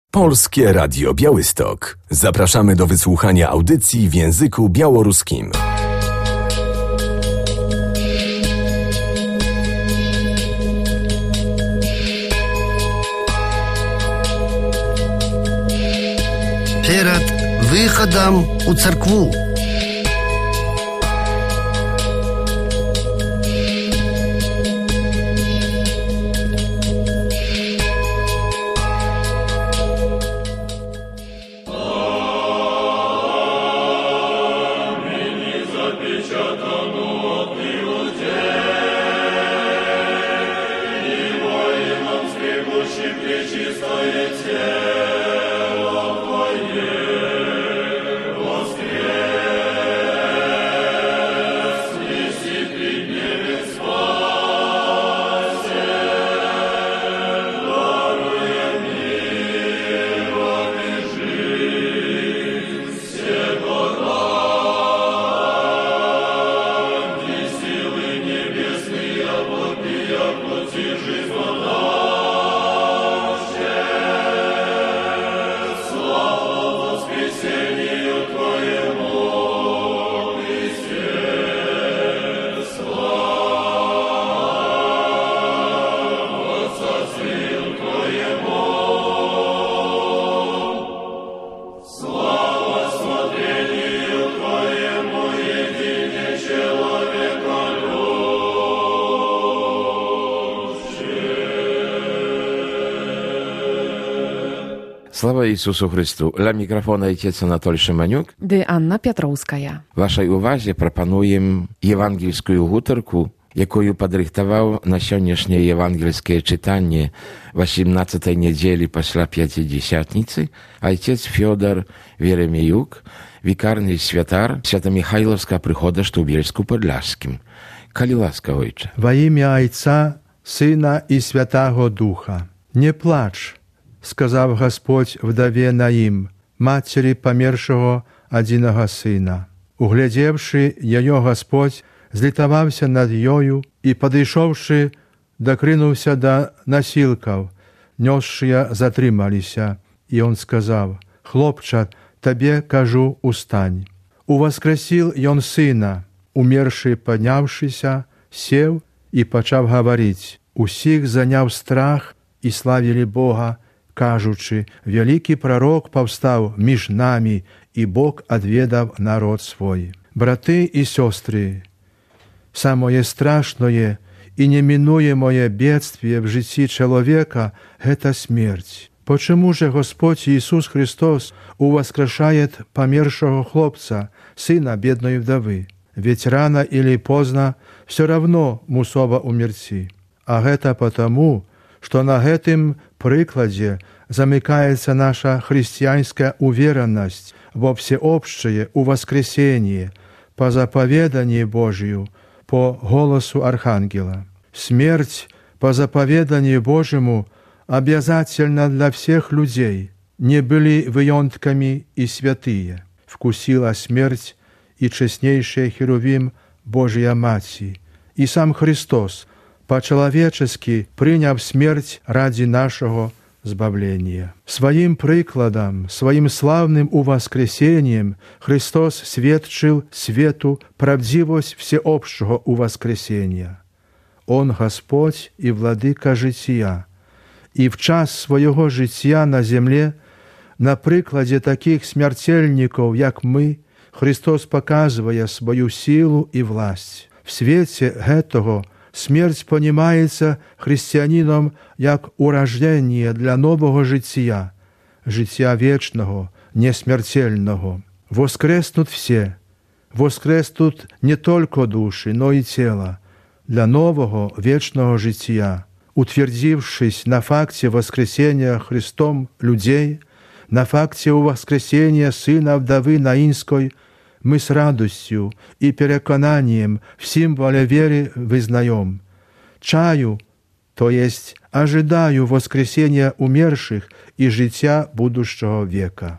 Polskie Radio Białystok. Zapraszamy do wysłuchania audycji w języku białoruskim. Перед выходом у церкву. Слава Ісусу Христу! Для мікрофона отець Анатолій Шиманюк. Ды Анна Пятроўская. Вашай увазе прапануем евангельскую гутарку, якую падрыхтаваў на сённяшняе евангельскае чытанне 18-й нядзелі пасля Пяцідзесятніцы отец Фёдор Веремеюк, вікарны святар Свято-Михайловскага прыхода Штубельску-Падляшскім. Калі ласка, ойче. Во ім'я Отця, Сина і Святого Духа. Не плач, сказав Господь вдове Наїм, матері помершого одиного сина. Углядевши ее, Господь злітавався над ёю і, подійшовши, докринувся до носилков, несшие затрималися. І он сказав: «Хлопче, тебе кажу, устань». Увоскресил он сына, умерший, поднявшийся, сев і почав говорить. Усіх заняв страх і славили Бога, кажучи: «Великий пророк повстав між нами, і Бог отведав народ свой». Браты и сестры, самое страшное и неминуемое бедствие в житті человека – это смерть. Почему же Господь Иисус Христос увоскрешает помершего хлопца, сына бедной вдовы? Ведь рано или поздно все равно мусово умерти. А это потому, что на гэтым прыкладзе замыкается наша христианская уверенность во всеобщее увоскресение по заповеданию Божию, по голосу Архангела. Смерть по заповеданию Божьему обязательна для всех людей. Не были выёнтками и святые. Вкусила смерть и честнейшая Херувим Божья Матерь. И сам Христос по-человечески приняв смерть ради нашего збавления. Своим прикладом, своим славным увоскресением Христос свідчив свету правдивость всеобщего увоскресения. Он Господь и владыка жития, и в час своего жития на земле на прикладе таких смертельников, як мы, Христос показывая свою силу и власть. В свете гэтого смерть понимается христианином як урождение для нового жития, жития вечного, несмертельного. Воскреснут все, воскреснут не только души, но и тело для нового вечного жития, утвердившись на факте воскресения Христом людей, на факте воскресения сына вдовы Наинской, мы с радостью и переконанием в символе веры вызнаем: чаю, то есть ожидаю воскресения умерших и життя будущего века.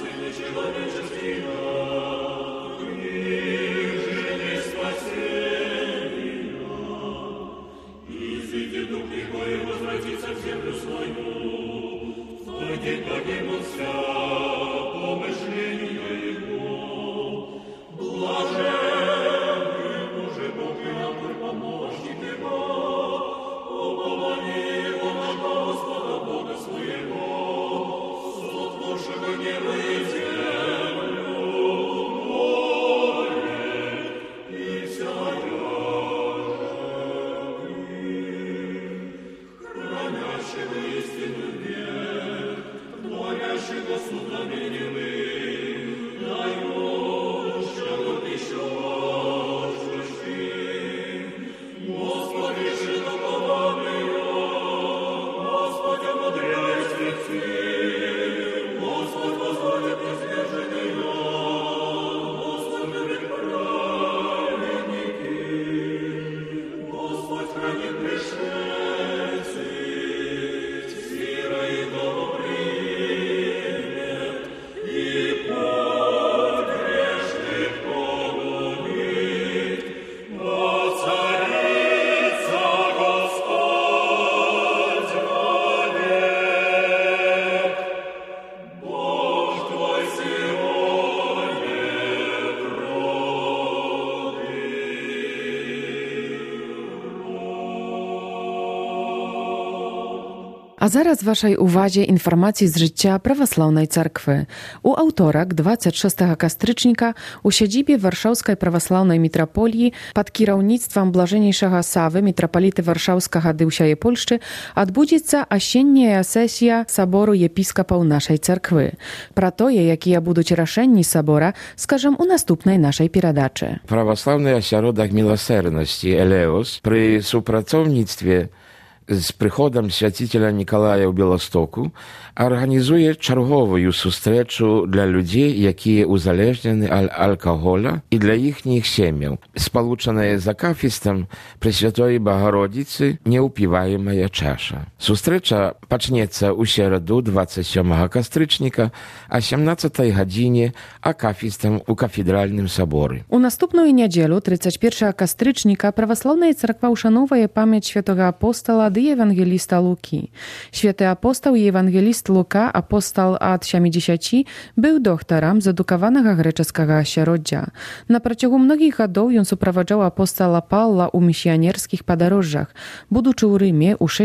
A zaraz waszej uwadze informacji z życia prawosławnej cerkwy. U autorek 26 kastrycznika u siedzibie Warszawskiej Prawosławnej Mitropolii pod kierownictwem Blażeniejszego Sawy, mitropolity Warszawskiego Dyłsiaje Polszczy, odbędzie się jesienna sesja Soboru Episkopów naszej cerkwy. Про to, jakie będą решения Sobora, skażem u następnej naszej передачи. Prawosławny ośrodek miłosierności Eleus przy współpracownictwie z przychodem święciciela Nikolaja w Białostoku organizuje czerwową sustrzeczu dla ludzi, jakie uzależnieni od alkohola i dla ich семьи, sполученная z akafistem Prесвятої Богородиці неупіваємая чаша. Sustrzecza почнеться у середу 27 кастричника о 17 годині акафистом у кафедральnym соборі. U następną niedzielę 31 kastrycznika prawosławna cerkwa uszanowuje pamięć świętego apostola i ewangelista Luki. Święty apostoł i ewangelist Luka, apostoł od 70, był doktorem zedukowanego greckiego ośrodka. Na przeciągu mnogich lat on suprowadzał apostola Pawła u misjonierskich podróżach. Будучи u Rzymie u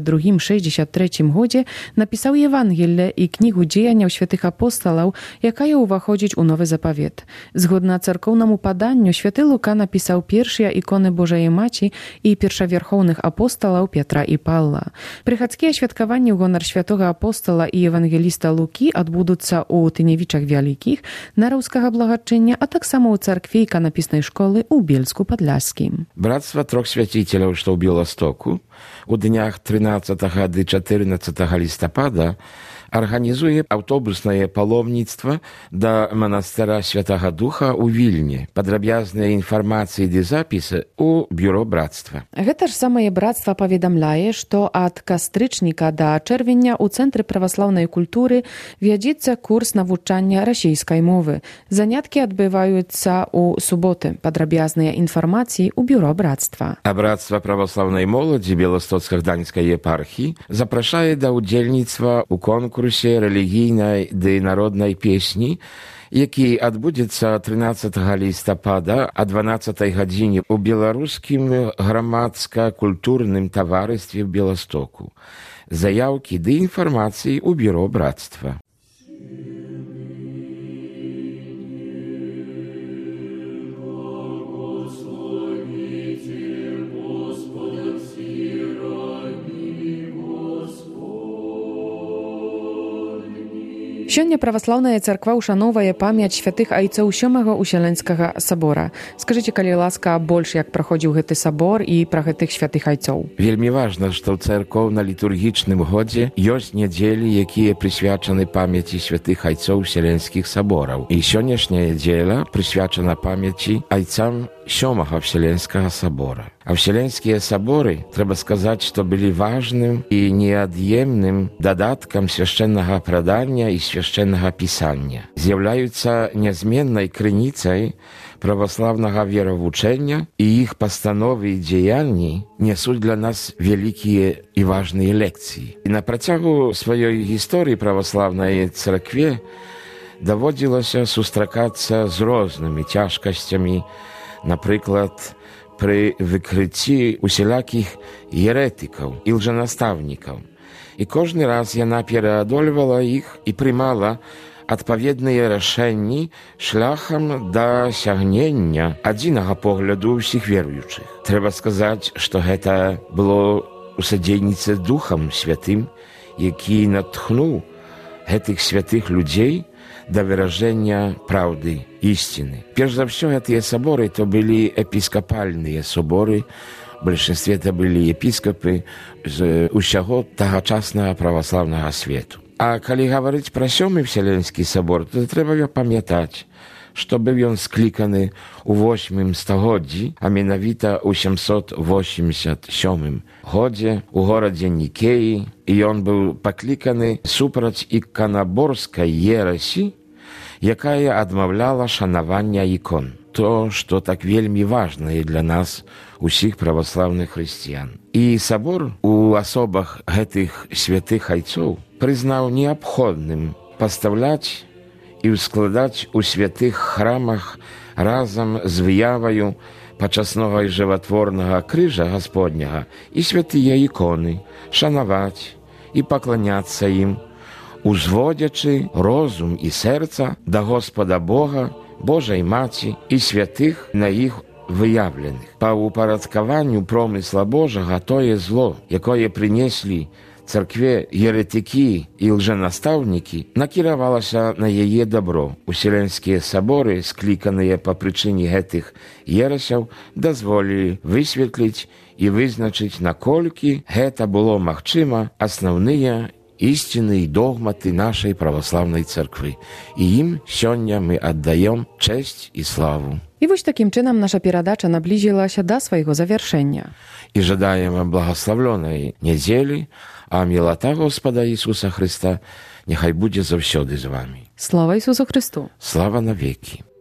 62-63 гоdzie, napisał Ewangelię i knigę Dziejania świętych apostołów, jaka uwachodzić u Nowy Zapowiet. Zgodnie cerkownemu podaniu, święty Luka napisał pierwsze ikony Bożej Maci i pierwszowierchownych apostołów Piotra i Pawła. Przychodzkie świadkowanie w honor świętego apostola i ewangelista Luki odbędą się u Tyniewiczach Wielkich, na Ruskiego Благочиння, a tak samo u cerkwi ikonopisnej szkoły u Bielsku Podlaskim. Bractwo Troch Święcicieli, co w Białostoku, u dniach 13 i 14 listopada organizuje autobusne palomnictwo do Monastera Świętego Ducha u Wilnie. Podrobiazne informacje i zapisy u Biuro Bractwa. Гэта ж самае брацтва паведамляе, што ад кастрычніка да чэрвеня ў Цэнтры праваслаўнай культуры вядзецца курс навучання расійскай мовы. Заняткі адбываюцца ў суботы. Падрабязныя інфармацыі ў Бюро Брацтва. А Брацтва праваслаўнай моладзі Беластоцка-Гданьскай епархіі запрашае да ўдзельніцтва ў конкурсе рэлігійнай ды народнай песні, які адбудзецца 13 лістапада о 12 гадзіне ў беларускім грамадска-культурным таварыстве ў Беластоку. Заяўкі ды інфармацыі ў Бюро Брацтва. Сёння праваслаўная царква ушановае памяць святых айцоў сёмага Усяленскага сабора. Скажыце, калі ласка, больш як праходзіў гэты сабор і пра гэтых святых айцоў. Вельмі важна, што ў царкоўна-літургічным годзе ёсць нядзелі, якія прысвячаны памяці святых айцоў Вселенскіх сабораў. І сённяшняя недзеля прысвячана памяці айцам сёмага Вселенскага сабора. А Вселенские соборы, треба сказать, что были важным и неотъемным додатком священного предания и священного писания. З'являются неизменной крыницей православного вероучения, и их постановы и деяния несут для нас великие и важные лекции. И на протягу своей истории православной церкви доводилось сустракаться с разными тяжкостями, например, при выкрытии усіляких еретиков и лженаставников. И каждый раз она переодолевала их и принимала odpowiednie решения шляхом досягнення одного погляду всіх віруючих. Треба сказати, що це було у содейниці Духом Святим, який натхнув этих святых людей до выражения правды, истины. Прежде за все, эти соборы то были епископальные соборы, в большинстве это были епископы з усього тогочасного православного світу. А коли говорить про Сьомий Вселенський собор, то треба пам'ятати, що був він скликаний у 8 столітті, а менавіта у 787 годі у городі Нікеї, і він був покликаний супроть іконоборської єресі, яка відмовляла шанування ікон. То, що так вельми важне для нас, усіх православних християн. І собор у особах гэтых святых айцов признав необходним поставлять і складати у святих храмах разом з виявою почесного і животворного крижа Господнього і святые ікони, шанувати і поклонятися їм, узводячи розум і серця до Господа Бога, Божої Маті і святих на їх виявлених. По упорядкованню промисла Божого тое зло, якое принесли церкве еретики и лженаставники, накіравалася на яе добро. Уселенские соборы, скликанные по причине гэтых ересяў, дазволили высветліць и вызначыць, наколькі гэта было магчыма, основные истины и догматы нашей православной церкви. И им сёння мы отдаем честь и славу. І вось таким чином наша передача наблизилася до своего завершения. И жадаем вам благословленной недели, а милота Господа Иисуса Христа нехай будет завсёды з вами. Слава Ісусу Христу! Слава навеки!